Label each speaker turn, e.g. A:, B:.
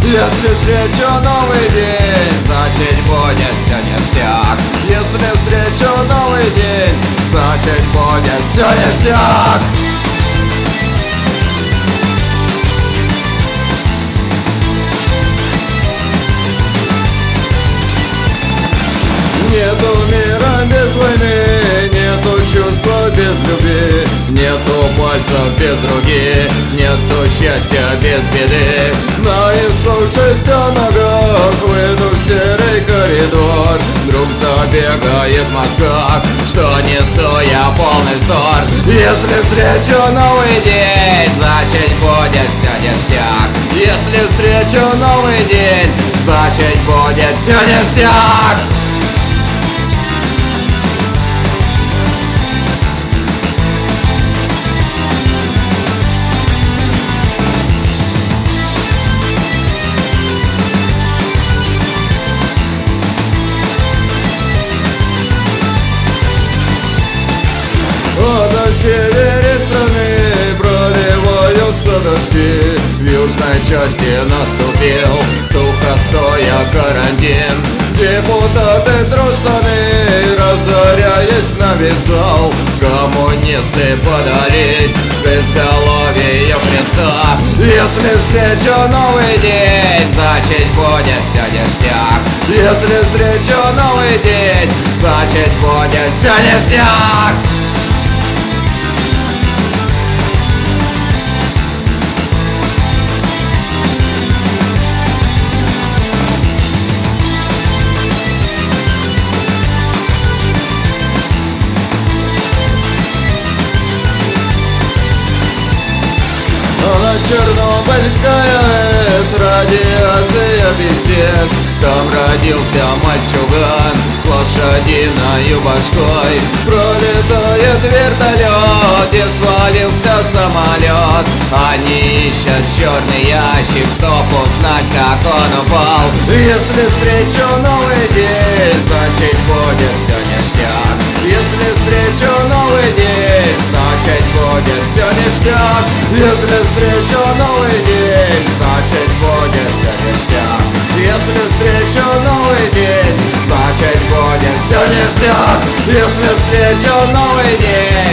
A: Если встречу новый день, значит будет все ништяк. Если встречу новый день, значит будет все ништяк. Нету мира без войны, нету чувства без любви, нету пальцев без руки, нету счастья без беды. На иссохшихся ногах выйду в серый коридор, вдруг забегает в мозгах, что несу я полный вздор. Если встречу новый день, значит будет все ништяк. Если встречу новый день, значит будет все ништяк. На севере страны проливаются дожди, в южной части наступил сухостоя карантин. Депутаты трусаны, разоряясь на весь зал, коммунисты подались к изголовью Христа. Если встречу новый день, значит будет все ништяк. Если встречу новый день, значит будет все ништяк. Чернобыльская АЭС, радиация пиздец. Там родился мальчуган с лошадиною башкой. Пролетает вертолет и свалился самолет. Они ищут черный ящик, чтоб узнать, как он упал. Если встречу новый день, значит будет все ништяк. Если встречу новый день, значит будет все ништяк. Если встречу новый день, значит будет все ништяк. Если встречу новый день, значит будет все ништяк. Если встречу новый день,